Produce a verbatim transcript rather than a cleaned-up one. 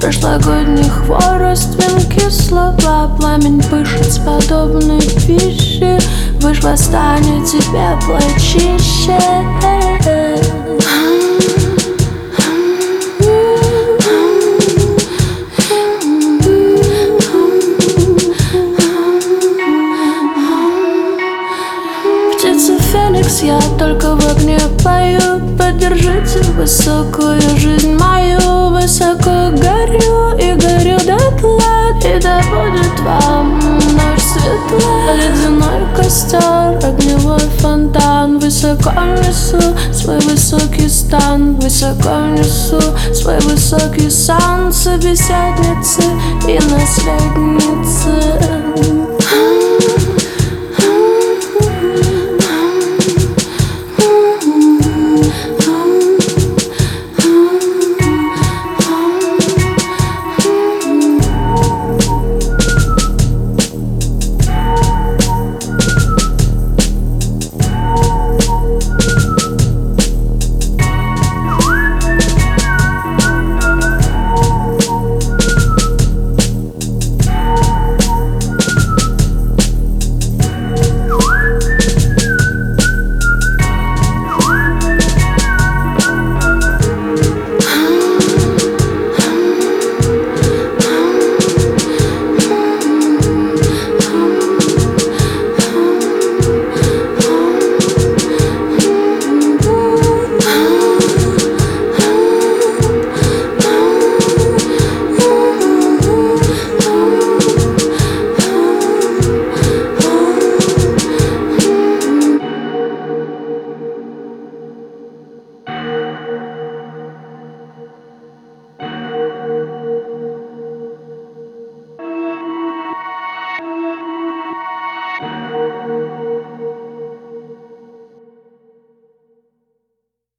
Прошлогодний хворост, венки, слова, пламень пышет с подобной пищи. Вышла, станет тебе плачище. Птица Феникс, я только в огне пою. Поддержите высокую жизнь мою. Высоко горю и горю дотла, и да будет вам ночь светла. Ледяной костер, огневой фонтан. Высоко несу свой высокий стан. Высоко несу свой высокий сан. Собеседницы и наследницы.